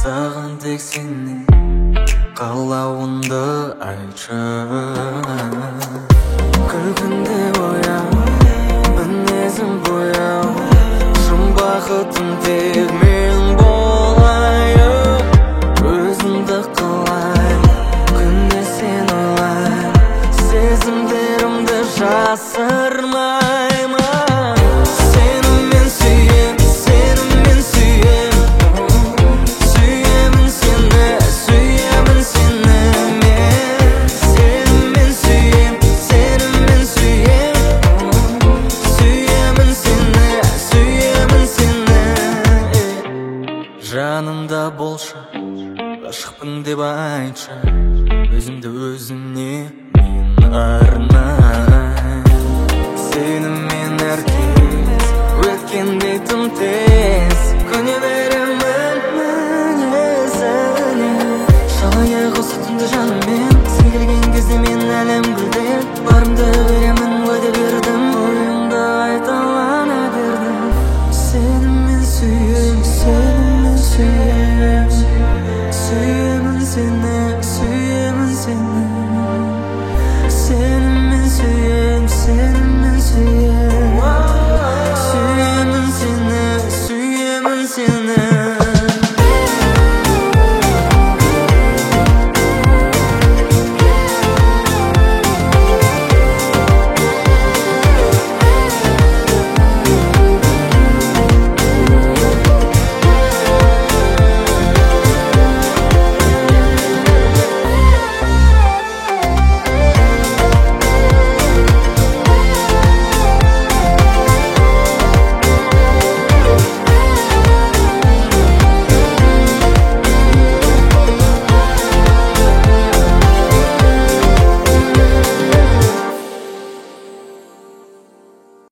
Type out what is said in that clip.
саған тек сенің қалауыңды айтшы. Күлкіңде ояу, мінезім бояу, шын бақытым тек мен болайын. Өзімді қалайын, күнде сен ойлайын, сезімдерімді жасырмаймын. Сенімен сүйем, сенімен сүйем, сүйемін сені, сүйемін сені мен. Сенімен сүйем, сенімен сүйем, сүйемін сені, сүйемін сені. Жанымда болшы, ғашықпын деп айтшы, өзімді өзіңе мен арнайын. Сенімен әркез өткенде тым тез, күнеме